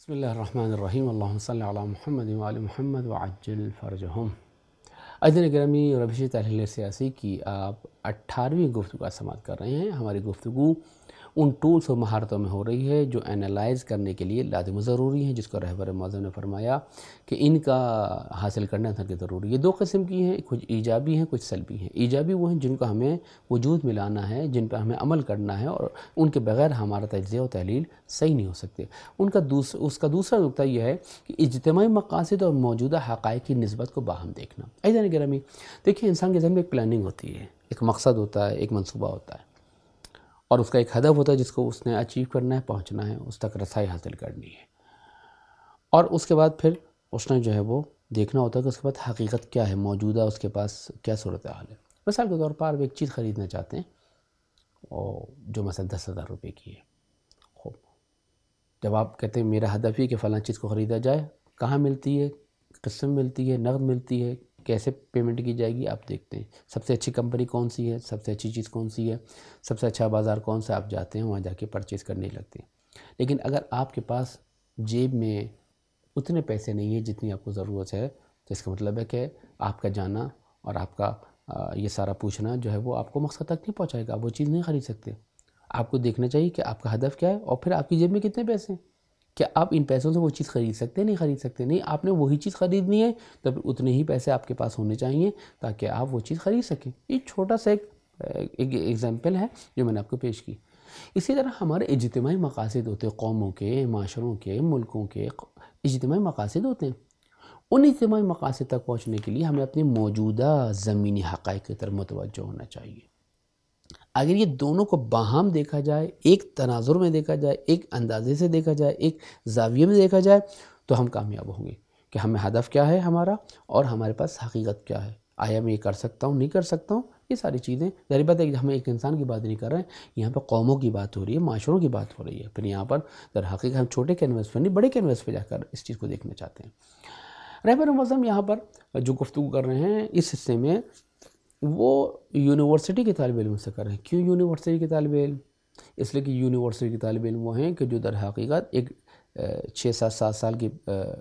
بسم اللہ الرحمن الرحیم اللہم صلی علی محمد وعلی محمد وعجل فرجہم۔ عزیزان گرامی، روش تحلیل سیاسی کی آپ 18ویں گفتگو کا سماعت کر رہے ہیں۔ ہماری گفتگو ان ٹولز و مہارتوں میں ہو رہی ہے جو اینالائز کرنے کے لیے لازم و ضروری ہیں، جس کو رہبر معظم نے فرمایا کہ ان کا حاصل کرنا تھا کہ ضروری ہے۔ دو قسم کی ہیں، کچھ ایجابی ہیں، کچھ سلبی ہیں۔ ایجابی وہ ہیں جن کو ہمیں وجود میں لانا ہے، جن پہ ہمیں عمل کرنا ہے، اور ان کے بغیر ہمارا تجزیہ و تحلیل صحیح نہیں ہو سکتے۔ اس کا دوسرا نقطہ یہ ہے کہ اجتماعی مقاصد اور موجودہ حقائق کی نسبت کو باہم دیکھنا۔ عزیزان گرامی، دیکھیں، انسان کے ذہن میں ایک پلاننگ ہوتی ہے، ایک مقصد ہوتا ہے، ایک منصوبہ ہوتا ہے، اور اس کا ایک ہدف ہوتا ہے جس کو اس نے اچیو کرنا ہے، پہنچنا ہے، اس تک رسائی حاصل کرنی ہے، اور اس کے بعد پھر اس نے جو ہے وہ دیکھنا ہوتا ہے کہ اس کے بعد حقیقت کیا ہے، موجودہ اس کے پاس کیا صورتحال ہے۔ مثال کے طور پر آپ ایک چیز خریدنا چاہتے ہیں اور جو مثلا 10,000 روپے کی ہے۔ خوب، جب آپ کہتے ہیں میرا ہدف یہ کہ فلاں چیز کو خریدا جائے، کہاں ملتی ہے، قسم ملتی ہے، نقد ملتی ہے، کیسے پیمنٹ کی جائے گی، آپ دیکھتے ہیں سب سے اچھی کمپنی کون سی ہے، سب سے اچھی چیز کون سی ہے، سب سے اچھا بازار کون سا، آپ جاتے ہیں وہاں جا کے پرچیز کرنے لگتے ہیں۔ لیکن اگر آپ کے پاس جیب میں اتنے پیسے نہیں ہیں جتنی آپ کو ضرورت ہے، تو اس کا مطلب ہے کہ آپ کا جانا اور آپ کا یہ سارا پوچھنا جو ہے وہ آپ کو مقصد تک نہیں پہنچائے گا، آپ وہ چیز نہیں خرید سکتے۔ آپ کو دیکھنا چاہیے کہ آپ کا ہدف کیا ہے، اور پھر آپ کی جیب میں کتنے پیسے ہیں، کہ آپ ان پیسوں سے وہ چیز خرید سکتے ہیں، نہیں خرید سکتے۔ نہیں، آپ نے وہی چیز خریدنی ہے تو پھر اتنے ہی پیسے آپ کے پاس ہونے چاہیے تاکہ آپ وہ چیز خرید سکیں۔ یہ چھوٹا سا ایک ایگزامپل ہے جو میں نے آپ کو پیش کی۔ اسی طرح ہمارے اجتماعی مقاصد ہوتے ہیں، قوموں کے، معاشروں کے، ملکوں کے اجتماعی مقاصد ہوتے ہیں۔ ان اجتماعی مقاصد تک پہنچنے کے لیے ہمیں اپنے موجودہ زمینی حقائق کی طرف متوجہ ہونا چاہیے۔ اگر یہ دونوں کو باہم دیکھا جائے، ایک تناظر میں دیکھا جائے، ایک اندازے سے دیکھا جائے، ایک زاویے میں دیکھا جائے، تو ہم کامیاب ہوں گے کہ ہمیں ہدف کیا ہے ہمارا، اور ہمارے پاس حقیقت کیا ہے۔ آیا میں یہ کر سکتا ہوں، نہیں کر سکتا ہوں، یہ ساری چیزیں ظاہر بات ہے کہ ہم ایک انسان کی بات نہیں کر رہے ہیں، یہاں پہ قوموں کی بات ہو رہی ہے، معاشروں کی بات ہو رہی ہے۔ پھر یہاں پر در حقیقت ہم چھوٹے کینوس پہ نہیں، بڑے کینوس پہ جا کر اس چیز کو دیکھنا چاہتے ہیں۔ رہبر معظم یہاں پر جو گفتگو کر رہے ہیں اس حصے میں، وہ یونیورسٹی کے طالب علم سے کر رہے ہیں۔ کیوں یونیورسٹی کے طالب علم؟ اس لیے کہ یونیورسٹی کے طالب علم وہ ہیں کہ جو در حقیقت ایک 6-7 سال کی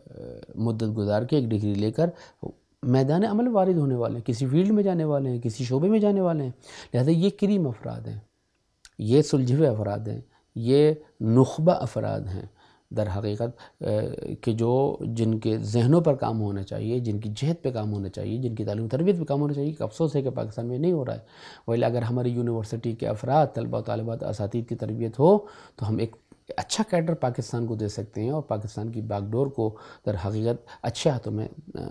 مدت گزار کے ایک ڈگری لے کر میدان عمل وارد ہونے والے ہیں، کسی فیلڈ میں جانے والے ہیں، کسی شعبے میں جانے والے ہیں۔ لہذا یہ کریم افراد ہیں، یہ سلجھوے افراد ہیں، یہ نخبہ افراد ہیں در حقیقت کہ جن کے ذہنوں پر کام ہونا چاہیے، جن کی جہت پہ کام ہونا چاہیے، جن کی تعلیم و تربیت پہ کام ہونا چاہیے۔ کہ افسوس ہے کہ پاکستان میں نہیں ہو رہا ہے، ولی اگر ہماری یونیورسٹی کے افراد، طلبہ و طالبات، اساتذہ کی تربیت ہو تو ہم ایک اچھا کیڈر پاکستان کو دے سکتے ہیں، اور پاکستان کی باغ ڈور کو در حقیقت اچھے ہاتھوں میں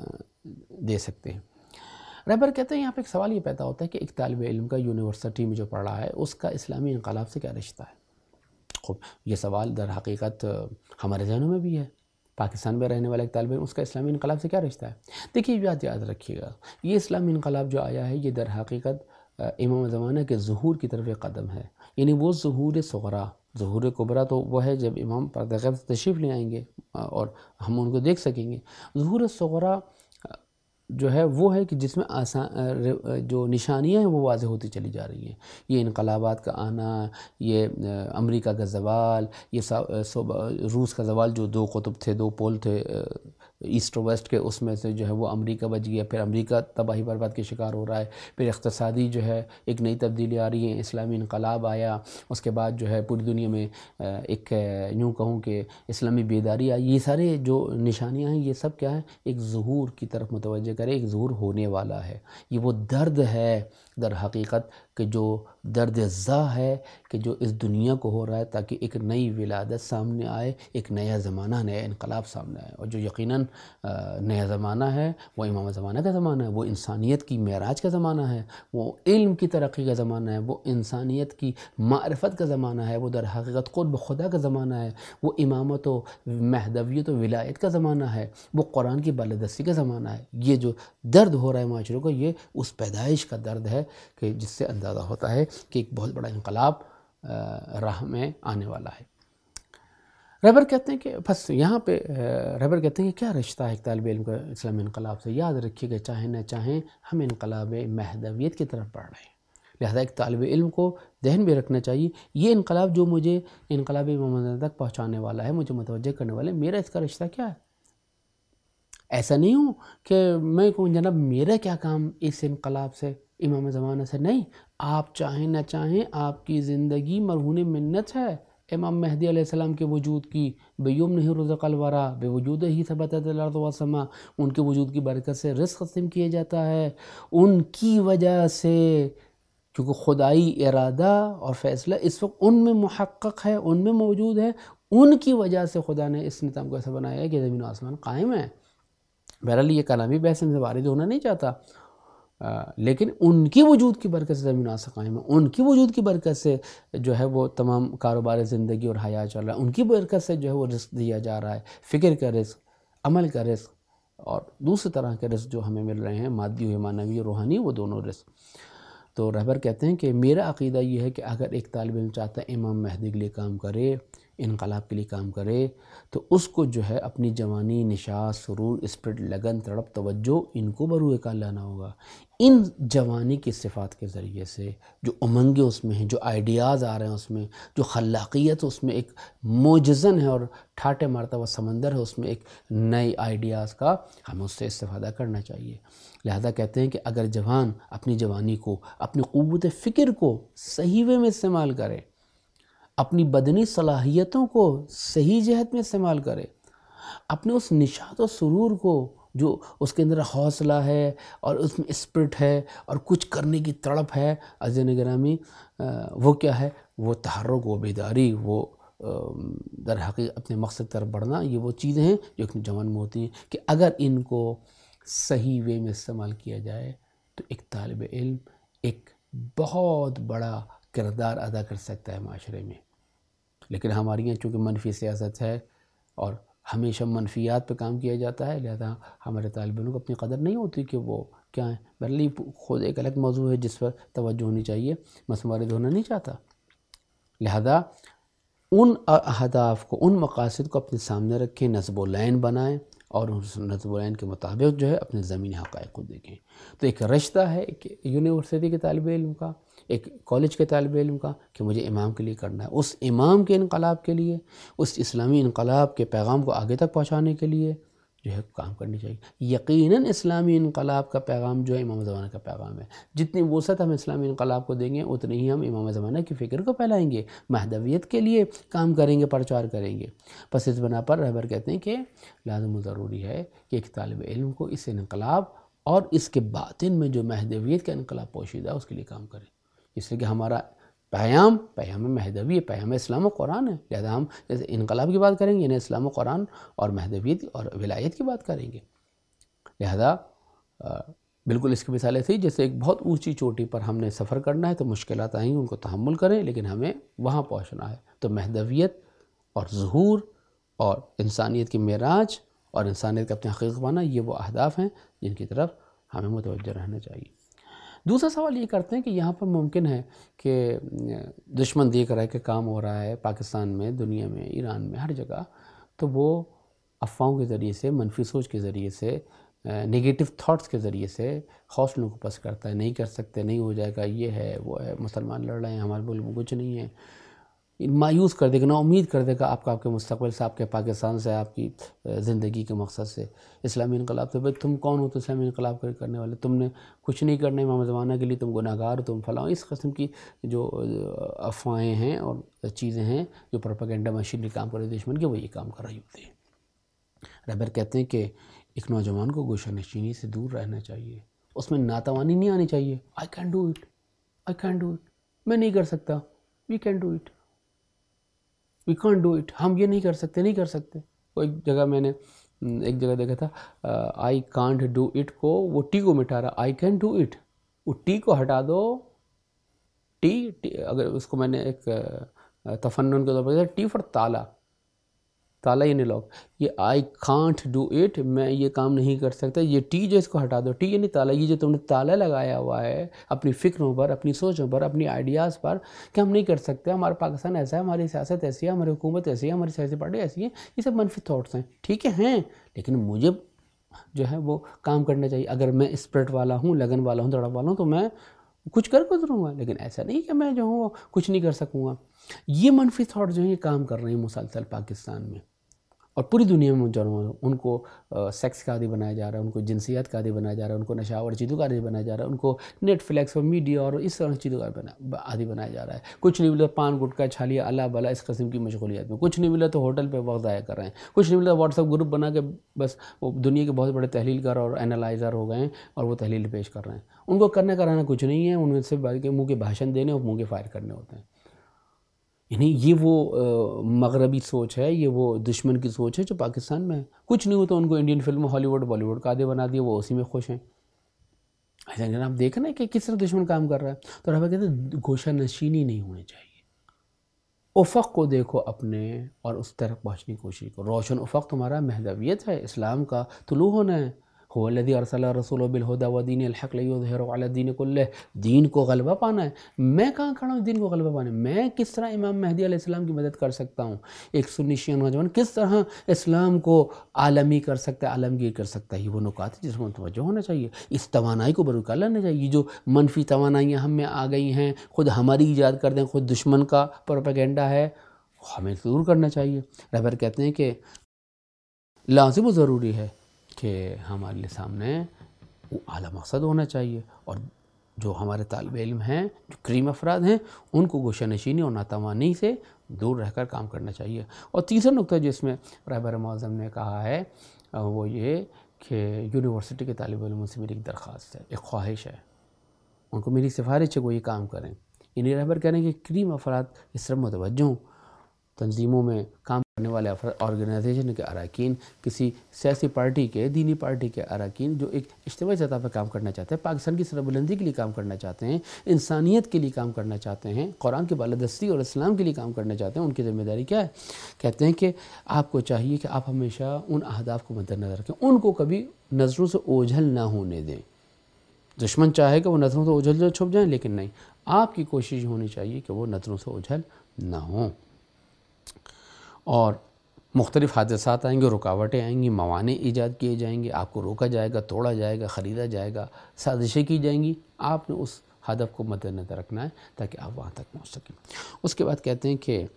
دے سکتے ہیں۔ رہبر کہتے ہیں یہاں پہ ایک سوال یہ پیدا ہوتا ہے کہ ایک طالب علم کا یونیورسٹی میں جو پڑھ رہا ہے اس کا اسلامی انقلاب سے کیا رشتہ ہے؟ خوب، یہ سوال در حقیقت ہمارے ذہنوں میں بھی ہے۔ پاکستان میں رہنے والا ایک طالب علم، اس کا اسلامی انقلاب سے کیا رشتہ ہے؟ دیکھیے، بات یاد رکھیے گا، یہ اسلامی انقلاب جو آیا ہے یہ در حقیقت امام زمانہ کے ظہور کی طرف ایک قدم ہے۔ یعنی وہ ظہور صغریٰ، ظہور کبریٰ تو وہ ہے جب امام پردہ غیب سے تشریف لے آئیں گے اور ہم ان کو دیکھ سکیں گے۔ ظہور صغریٰ جو ہے وہ ہے کہ جس میں جو نشانیاں ہیں وہ واضح ہوتی چلی جا رہی ہیں۔ یہ انقلابات کا آنا، یہ امریکہ کا زوال، یہ روس کا زوال، جو 2 قطب تھے، 2 پول تھے ایسٹ و ویسٹ کے، اس میں سے جو ہے وہ امریکہ بچ گیا، پھر امریکہ تباہی برباد کے شکار ہو رہا ہے، پھر اقتصادی جو ہے ایک نئی تبدیلی آ رہی ہے، اسلامی انقلاب آیا، اس کے بعد جو ہے پوری دنیا میں ایک یوں کہوں کہ اسلامی بیداری آئی۔ یہ سارے جو نشانیاں ہیں یہ سب کیا ہے؟ ایک ظہور کی طرف متوجہ کرے، ایک ظہور ہونے والا ہے۔ یہ وہ درد ہے در حقیقت کہ جو درد زا ہے کہ جو اس دنیا کو ہو رہا ہے، تاکہ ایک نئی ولادت سامنے آئے، ایک نیا زمانہ، نیا انقلاب سامنے آئے۔ اور جو یقیناً نیا زمانہ ہے وہ امام زمانہ کا زمانہ ہے، وہ انسانیت کی معراج کا زمانہ ہے، وہ علم کی ترقی کا زمانہ ہے، وہ انسانیت کی معرفت کا زمانہ ہے، وہ در حقیقت قرب خدا کا زمانہ ہے، وہ امامت و مہدویت و ولایت کا زمانہ ہے، وہ قرآن کی بالادستی کا زمانہ ہے۔ یہ جو درد ہو رہا ہے معاشروں کو، یہ اس پیدائش کا درد ہے کہ جس سے اندازہ ہوتا ہے کہ ایک بہت بڑا انقلاب راہ میں آنے والا ہے۔ رہبر کہتے ہیں کہ بس یہاں پہ رہبر کہتے ہیں کہ کیا رشتہ ہے ایک طالب علم کا اسلامی انقلاب سے؟ یاد رکھیے کہ چاہیں نہ چاہیں ہم انقلاب مہدویت کی طرف بڑھ رہے ہیں۔ لہذا ایک طالب علم کو ذہن میں رکھنا چاہیے یہ انقلاب جو مجھے انقلاب امام زمان تک پہنچانے والا ہے، مجھے متوجہ کرنے والا ہے، میرا اس کا رشتہ کیا ہے؟ ایسا نہیں ہوں کہ میں کہوں جناب میرا کیا کام اس انقلاب سے، امام زمانہ سے، نہیں، آپ چاہیں نہ چاہیں آپ کی زندگی مرہون منت ہے امام مہدی علیہ السلام کے وجود کی، بیوم نہیں رزق الورا بے وجود ہی ثبتت الارض والسماء، ان کے وجود کی برکت سے رزق قسم کیا جاتا ہے، ان کی وجہ سے، کیونکہ خدائی ارادہ اور فیصلہ اس وقت ان میں محقق ہے، ان میں موجود ہے، ان کی وجہ سے خدا نے اس نظام کو ایسا بنایا ہے کہ زمین و آسمان قائم ہے۔ بہرحال یہ کلامی بحث سے وارد ہونا نہیں چاہتا، لیکن ان کی وجود کی برکت سے زمین و آسمان قائم ہے، ان کی وجود کی برکت سے جو ہے وہ تمام کاروبار زندگی اور حیات چل رہا ہے، ان کی برکت سے جو ہے وہ رزق دیا جا رہا ہے، فکر کا رزق، عمل کا رزق اور دوسری طرح کے رزق جو ہمیں مل رہے ہیں، مادی و معنوی و روحانی، وہ دونوں رزق۔ تو رہبر کہتے ہیں کہ میرا عقیدہ یہ ہے کہ اگر ایک طالب علم چاہتا ہے امام مہدی کے لیے کام کرے، انقلاب کے لیے کام کرے، تو اس کو جو ہے اپنی جوانی، نشاط، سرور، اسپرٹ، لگن، تڑپ، توجہ، ان کو بروئے کار لانا ہوگا۔ ان جوانی کی صفات کے ذریعے سے جو امنگیں اس میں ہیں، جو آئیڈیاز آ رہے ہیں اس میں، جو خلاقیت اس میں ایک موجزن ہے اور ٹھاٹے مارتا ہوا سمندر ہے اس میں ایک نئے آئیڈیاز کا، ہمیں اس سے استفادہ کرنا چاہیے۔ لہذا کہتے ہیں کہ اگر جوان اپنی جوانی کو، اپنی قوت فکر کو صحیح وے میں استعمال کرے، اپنی بدنی صلاحیتوں کو صحیح جہت میں استعمال کرے، اپنے اس نشاط و سرور کو جو اس کے اندر حوصلہ ہے اور اس میں اسپرٹ ہے اور کچھ کرنے کی تڑپ ہے، عزیزان گرامی، وہ کیا ہے؟ وہ تحرک، وہ بیداری، وہ در حقیقت اپنے مقصد طرف بڑھنا، یہ وہ چیزیں ہیں جو ایک جوان میں ہوتی ہیں کہ اگر ان کو صحیح وے میں استعمال کیا جائے تو ایک طالب علم ایک بہت بڑا کردار ادا کر سکتا ہے معاشرے میں۔ لیکن ہماری یہاں چونکہ منفی سیاست ہے اور ہمیشہ منفیات پہ کام کیا جاتا ہے، لہذا ہمارے طالب علموں کو اپنی قدر نہیں ہوتی کہ وہ کیا ہیں۔ بہرحال خود ایک الگ موضوع ہے جس پر توجہ ہونی چاہیے، میں وارد ہونا نہیں چاہتا۔ لہذا ان اہداف کو، ان مقاصد کو اپنے سامنے رکھیں، نصب و لائن بنائیں اور اس نصب و لائن کے مطابق جو ہے اپنے زمینی حقائق کو دیکھیں۔ تو ایک رشتہ ہے ایک یونیورسٹی کے طالب علم کا، ایک کالج کے طالب علم کا، کہ مجھے امام کے لیے کرنا ہے، اس امام کے انقلاب کے لیے، اس اسلامی انقلاب کے پیغام کو آگے تک پہنچانے کے لیے جو ہے کام کرنی چاہیے۔ یقیناً اسلامی انقلاب کا پیغام جو ہے امام زمانہ کا پیغام ہے، جتنی وسعت ہم اسلامی انقلاب کو دیں گے اتنی ہی ہم امام زمانہ کی فکر کو پھیلائیں گے، مہدویت کے لیے کام کریں گے، پرچار کریں گے۔ پس اس بنا پر رہبر کہتے ہیں کہ لازم و ضروری ہے کہ ایک طالب علم کو اس انقلاب اور اس کے باطن میں جو مہدویت کا انقلاب پوشیدہ ہے اس کے لیے کام کریں، اس لیے کہ ہمارا پیام مہدوی ہے، پیام اسلام و قرآن ہے، لہذا ہم جیسے انقلاب کی بات کریں گے یعنی اسلام و قرآن اور مہدویت اور ولایت کی بات کریں گے۔ لہذا بالکل اس کی مثالیں تھی جیسے ایک بہت اونچی چوٹی پر ہم نے سفر کرنا ہے تو مشکلات آئیں گی، ان کو تحمل کریں، لیکن ہمیں وہاں پہنچنا ہے۔ تو مہدویت اور ظہور اور انسانیت کی معراج اور انسانیت کا اپنے حقیقت پانا، یہ وہ اہداف ہیں جن کی طرف ہمیں متوجہ رہنا چاہیے۔ دوسرا سوال یہ کرتے ہیں کہ یہاں پر ممکن ہے کہ دشمن دیکھ رہا ہے کہ کام ہو رہا ہے پاکستان میں، دنیا میں، ایران میں، ہر جگہ، تو وہ افواہوں کے ذریعے سے، منفی سوچ کے ذریعے سے، نگیٹو تھاٹس کے ذریعے سے حوصلوں کو پس کرتا ہے، نہیں کر سکتے، نہیں ہو جائے گا، یہ ہے وہ ہے، مسلمان لڑ رہے ہیں، ہمارے ملک میں کچھ نہیں ہے، مایوس کر دے گا، نا امید کر دے گا آپ کے مستقبل سے، آپ کے پاکستان سے، آپ کی زندگی کے مقصد سے۔ اسلامی انقلاب سے، بھائی تم کون ہو تو اسلامی انقلاب کرنے والے، تم نے کچھ نہیں کرنا امام زمانہ کے لیے، تم گناہ گار ہو، تم فلاں، اس قسم کی جو افواہیں ہیں اور چیزیں ہیں جو پروپیگنڈا مشینری کام کر رہی ہے دشمن کی، وہ یہ کام کر رہی ہوتی ہے۔ رہبر کہتے ہیں کہ ایک نوجوان کو گوشہ نشینی سے دور رہنا چاہیے، اس میں ناتوانی نہیں آنی چاہیے، I can do it، میں نہیں کر سکتا، we can do it، we can't do it، ہم یہ نہیں کر سکتے۔ وہ ایک جگہ میں نے ایک جگہ دیکھا تھا، I can't do it کو وہ ٹی کو مٹا رہا، I can do it، وہ ٹی کو ہٹا دو، ٹی اگر اس کو میں نے ایک تفنن کے طور پر ٹی فار تالا یعنی لوگ، یہ I can't do it، میں یہ کام نہیں کر سکتا، یہ ٹی جو اس کو ہٹا دو، ٹی یعنی تالا، یہ جو تم نے تالا لگایا ہوا ہے اپنی فکروں پر، اپنی سوچوں پر، اپنی آئیڈیاز پر کہ ہم نہیں کر سکتے، ہمارا پاکستان ایسا ہے، ہماری سیاست ایسی ہے، ہماری حکومت ایسی ہے، ہماری سیاسی پارٹی ایسی ہے، یہ سب منفی تھاٹس ہیں، ٹھیک ہیں، لیکن مجھے جو ہے وہ کام کرنا چاہیے۔ اگر میں اسپرٹ والا ہوں، لگن والا ہوں، دڑپ والا ہوں، تو میں کچھ کر گزروں گا، لیکن ایسا نہیں کہ میں جو ہوں کچھ نہیں کر سکوں گا۔ یہ منفی تھاٹ جو ہیں یہ کام کر رہے ہیں مسلسل پاکستان میں اور پوری دنیا میں جو ان کو سیکس کا عادی بنایا جا رہا ہے، ان کو جنسیات کا عادی بنایا جا رہا ہے، ان کو نشاور چیزوں کا عادی بنایا جا رہا ہے، ان کو نیٹ فلیکس اور میڈیا اور اس طرح چیزوں کا عادی بنایا جا رہا ہے۔ کچھ نہیں ملا پان گٹکا چھالیا اللہ بلا اس قسم کی مشغولیات میں، کچھ نہیں ملا تو ہوٹل پہ وقت ضائع کر رہے ہیں، کچھ نہیں ملا واٹس ایپ گروپ بنا کے بس وہ دنیا کے بہت بڑے تحلیل کار اور اینالائزر ہو گئے ہیں اور وہ تحلیل پیش کر رہے ہیں۔ ان کو کرنے کرانا کچھ نہیں ہے، ان میں سے منہ کے بھاشن دینے اور منہ کے فائر کرنے ہوتے ہیں۔ یعنی یہ وہ مغربی سوچ ہے، یہ وہ دشمن کی سوچ ہے جو پاکستان میں ہے۔ کچھ نہیں ہوتا ان کو Indian film Hollywood Bollywood کا عادی بنا دیا، وہ اسی میں خوش ہیں۔ ایسا آپ دیکھیں نا کہ کس طرح دشمن کام کر رہا ہے۔ تو رہا کہتے ہیں گوشہ نشینی نہیں ہونی چاہیے، افق کو دیکھو اپنے اور اس طرف پہنچنے کی کوشش کرو۔ روشن افق تمہارا مہدویت ہے، اسلام کا طلوع ہونا ہے۔ هو الذی ارسل رسولہ بالہدی ودین الحق لیظہرہ علی الدین کلہ، دین کو غلبہ پانا ہے۔ میں کہاں کھڑا ہوں دین کو غلبہ پانے؟ میں کس طرح امام مہدی علیہ السلام کی مدد کر سکتا ہوں؟ ایک سنی شیعہ نوجوان کس طرح اسلام کو عالمی کر سکتا ہے، عالمگیر کر سکتا ہے؟ یہ وہ نکات ہیں جس میں توجہ ہونا چاہیے، اس توانائی کو برقرار لانا چاہیے۔ یہ جو منفی توانائیاں ہم میں آ گئی ہیں، خود ہماری ایجاد کر دیں، خود دشمن کا پروپیگنڈا ہے، ہمیں دور کرنا چاہیے۔ رہبر کہتے ہیں کہ لازم و ضروری ہے کہ ہمارے سامنے وہ اعلیٰ مقصد ہونا چاہیے، اور جو ہمارے طالب علم ہیں، جو کریم افراد ہیں، ان کو گوشہ نشینی اور ناتوانی سے دور رہ کر کام کرنا چاہیے۔ اور تیسرا نقطہ جس میں رہبر معظم نے کہا ہے وہ یہ کہ یونیورسٹی کے طالب علموں سے میری ایک درخواست ہے، ایک خواہش ہے، ان کو میری سفارش ہے وہ یہ کام کریں۔ یعنی رہبر کہہ رہے ہیں کہ کریم افراد اس طرح متوجہ ہوں، تنظیموں میں کام کرنے والے آرگنائزیشن کے اراکین، کسی سیاسی پارٹی کے، دینی پارٹی کے اراکین جو ایک اجتماعی سطح پہ کام کرنا چاہتے ہیں، پاکستان کی سر بلندی کے لیے کام کرنا چاہتے ہیں، انسانیت کے لیے کام کرنا چاہتے ہیں، قرآن کی بالادستی اور اسلام کے لیے کام کرنا چاہتے ہیں، ان کی ذمہ داری کیا ہے؟ کہتے ہیں کہ آپ کو چاہیے کہ آپ ہمیشہ ان اہداف کو مد نظر رکھیں، ان کو کبھی نظروں سے اوجھل نہ ہونے دیں۔ دشمن چاہے کہ وہ نظروں سے اوجھل چھپ جائیں، لیکن نہیں، آپ کی کوشش ہونی چاہیے کہ وہ نظروں سے اوجھل نہ ہوں۔ اور مختلف حادثات آئیں گے، رکاوٹیں آئیں گی، موانع ایجاد کیے جائیں گے، آپ کو روکا جائے گا، توڑا جائے گا، خریدا جائے گا، سازشیں کی جائیں گی، آپ نے اس ہدف کو مد نظر رکھنا ہے تاکہ آپ وہاں تک پہنچ سکیں۔ اس کے بعد کہتے ہیں کہ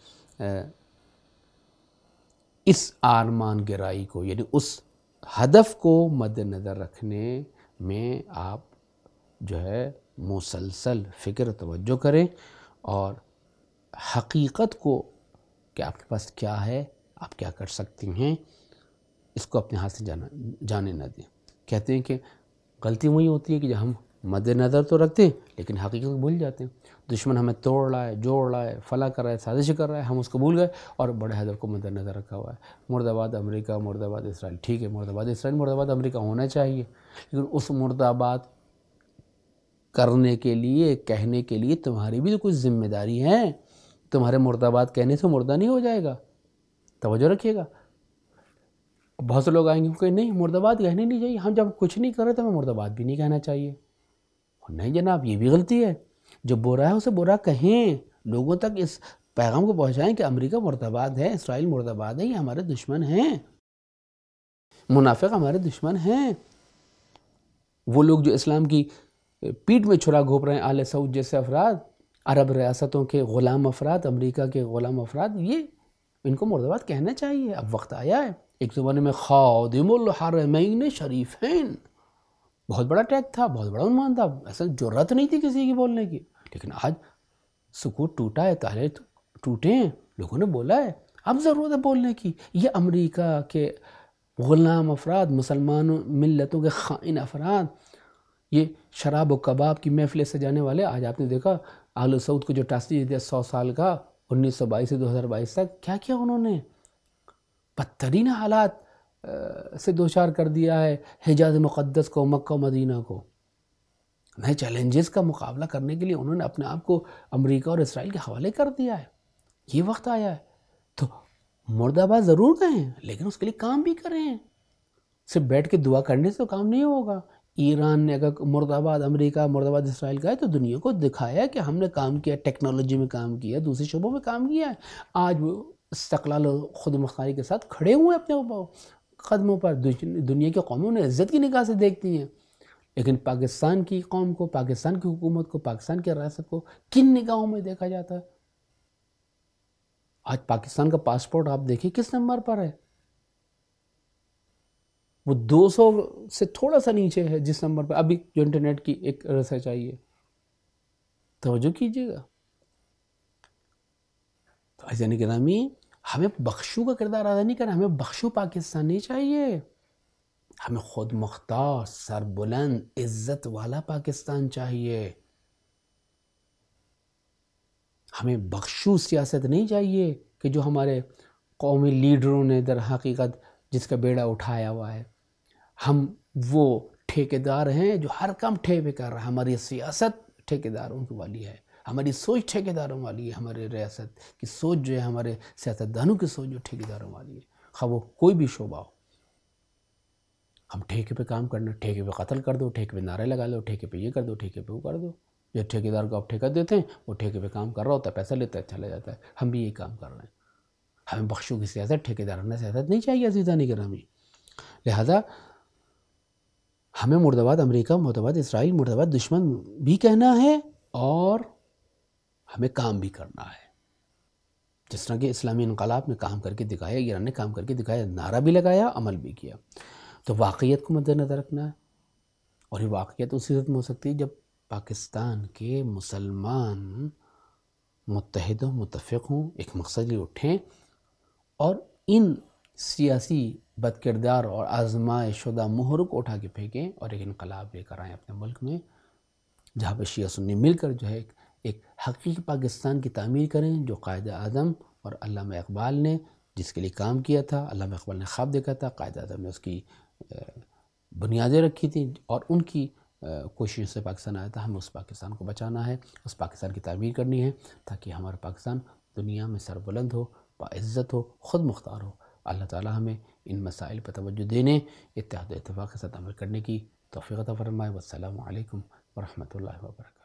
اس آرمان گرائی کو، یعنی اس ہدف کو مد نظر رکھنے میں آپ جو ہے مسلسل فکر توجہ کریں، اور حقیقت کو کہ آپ کے پاس کیا ہے، آپ کیا کر سکتی ہیں، اس کو اپنے ہاتھ سے جانے نہ دیں۔ کہتے ہیں کہ غلطی وہی ہوتی ہے کہ جب ہم مد نظر تو رکھتے ہیں لیکن حقیقت کو بھول جاتے ہیں۔ دشمن ہمیں توڑ رہا ہے، جوڑ رہا ہے، فلاں کر رہا ہے، سازش کر رہا ہے، ہم اس کو بھول گئے اور بڑے ہدف کو مد نظر رکھا ہوا ہے۔ مرد آباد امریکہ، مرد آباد اسرائیل، ٹھیک ہے، مرد آباد اسرائیل، مرد آباد امریکہ ہونا چاہیے، لیکن اس مرد آباد کرنے کے لیے، کہنے کے لیے تمہاری بھی تو کچھ ذمہ داری ہے۔ تمہارے مرد آباد کہنے سے مردہ نہیں ہو جائے گا، توجہ رکھیے گا۔ بہت سے لوگ آئیں گے کہ نہیں مرد آباد کہنے نہیں چاہیے، ہم جب کچھ نہیں کر رہے تو ہمیں مرد آباد بھی نہیں کہنا چاہیے۔ نہیں جناب، یہ بھی غلطی ہے، جو برا ہے اسے برا کہیں، لوگوں تک اس پیغام کو پہنچائیں کہ امریکہ مرد آباد ہے، اسرائیل مرد آباد ہے، یہ ہمارے دشمن ہیں، منافق ہمارے دشمن ہیں۔ وہ لوگ جو اسلام کی پیٹھ میں چھرا گھونپ رہے ہیں، آل سعود جیسے افراد، عرب ریاستوں کے غلام افراد، امریکہ کے غلام افراد، یہ ان کو مرد آباد کہنا چاہیے۔ اب وقت آیا ہے۔ ایک زمانے میں خادم الحرمین شریفین بہت بڑا ٹیگ تھا، بہت بڑا عنوان تھا، ایسا جرات نہیں تھی کسی کی بولنے کی، لیکن آج سکوت ٹوٹا ہے، تالے ٹوٹے ہیں، لوگوں نے بولا ہے، اب ضرورت ہے بولنے کی۔ یہ امریکہ کے غلام افراد، مسلمان ملتوں کے خائن افراد، یہ شراب و کباب کی محفلیں سجانے والے، آج آپ نے دیکھا آل سعود کو جو ٹاسک دیا 100 سال کا، 1922 سے 2022 تک، کیا کیا انہوں نے بدترین حالات سے دوچار کر دیا ہے حجاز مقدس کو، مکہ و مدینہ کو۔ نئے چیلنجز کا مقابلہ کرنے کے لیے انہوں نے اپنے آپ کو امریکہ اور اسرائیل کے حوالے کر دیا ہے۔ یہ وقت آیا ہے تو مرد آباد ضرور کہیں، لیکن اس کے لیے کام بھی کریں۔ صرف بیٹھ کے دعا کرنے سے تو کام نہیں ہوگا۔ ایران نے اگر مرد آباد امریکہ، مرد آباد اسرائیل کا ہے تو دنیا کو دکھایا کہ ہم نے کام کیا، ٹیکنالوجی میں کام کیا، دوسرے شعبوں میں کام کیا ہے۔ آج وہ استقلال و خود مختاری کے ساتھ کھڑے ہوئے اپنے قدموں پر، دنیا کی قوموں نے عزت کی نگاہ سے دیکھتی ہیں، لیکن پاکستان کی قوم کو، پاکستان کی حکومت کو، پاکستان کی ریاست کو کن نگاہوں میں دیکھا جاتا ہے؟ آج پاکستان کا پاسپورٹ آپ دیکھیں کس نمبر پر ہے؟ وہ 200 سے تھوڑا سا نیچے ہے جس نمبر پر ابھی جو انٹرنیٹ کی ایک ریسرچ آئی ہے. توجہ کیجیے گا. تو عزیزان گرامی، ہمیں بخشو کا کردار ادا نہیں کرنا، ہمیں بخشو پاکستان نہیں چاہیے، ہمیں خود مختار، سربلند، عزت والا پاکستان چاہیے. ہمیں بخشو سیاست نہیں چاہیے کہ جو ہمارے قومی لیڈروں نے در حقیقت جس کا بیڑا اٹھایا ہوا ہے. ہم وہ ٹھیکیدار ہیں جو ہر کام ٹھیکے کر رہا ہے. ہماری سیاست ٹھیکیداروں کی والی ہے، ہماری سوچ ٹھیکیداروں والی ہے، ہمارے ریاست کی سوچ جو ہے، ہمارے سیاستدانوں کی سوچ جو ٹھیکیداروں والی ہے، خواہ وہ کوئی بھی شعبہ ہو. ہم ٹھیکے پہ کام کرنا، ٹھیکے پہ قتل کر دو، ٹھیکے پہ نعرے لگا دو، ٹھیکے پہ یہ کر دو، ٹھیکے پہ وہ کر دو. جو ٹھیکیدار کو آپ ٹھیکہ دیتے ہیں وہ ٹھیکے پہ کام کر رہا ہوتا ہے، پیسہ لیتا ہے، چلا جاتا ہے. ہم بھی یہی کام کر رہے ہیں. ہمیں بخشو کی سیاست، ٹھیکیدارانہ سیاست نہیں چاہیے عزیزان گرامی. لہذا ہمیں مرد آباد امریکہ، مرد آباد اسرائیل، مرد آباد دشمن بھی کہنا ہے اور ہمیں کام بھی کرنا ہے. جس طرح کہ اسلامی انقلاب نے کام کر کے دکھایا، ایران نے کام کر کے دکھایا، نعرہ بھی لگایا، عمل بھی کیا. تو واقعیت کو مد نظر رکھنا ہے. اور یہ واقعیت اسی وقت میں ہو سکتی ہے جب پاکستان کے مسلمان متحد و متفق ہوں، ایک مقصد لیے اٹھیں اور ان سیاسی بدکردار اور آزمائش شدہ مہروں کو اٹھا کے پھینکیں اور ایک انقلاب لے کر آئیں اپنے ملک میں، جہاں پہ شیعہ سنی مل کر جو ہے ایک حقیقی پاکستان کی تعمیر کریں، جو قائد اعظم اور علامہ اقبال نے جس کے لیے کام کیا تھا. علامہ اقبال نے خواب دیکھا تھا، قائد اعظم نے اس کی بنیادیں رکھی تھیں اور ان کی کوشش سے پاکستان آیا تھا. ہمیں اس پاکستان کو بچانا ہے، اس پاکستان کی تعمیر کرنی ہے تاکہ ہمارا پاکستان دنیا میں سربلند ہو، باعزت ہو، خود مختار ہو. اللہ تعالی ہمیں ان مسائل پر توجہ دینے، اتحاد و اتفاق کے ساتھ عمل کرنے کی توفیق عطا فرمائے. والسلام علیکم ورحمۃ اللہ وبرکاتہ.